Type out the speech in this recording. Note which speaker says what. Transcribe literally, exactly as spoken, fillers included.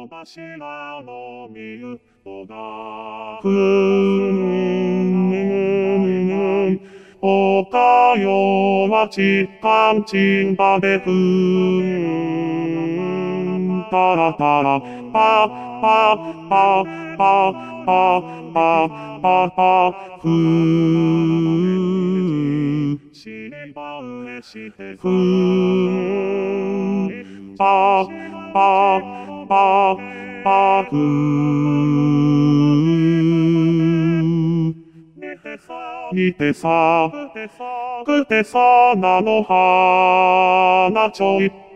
Speaker 1: 柱の見ゆとだ。ふーん。おかよはちかんちんばでふーん。たらたら、ぱ、ぱ、ぱ、ぱ、ぱ、ぱ、ぱ、ぱ、ふー。しばうえしてふーん。ぱ、ぱ、ぱ、ぱ、ふー。にてさ、くてさ、なのはなちょい。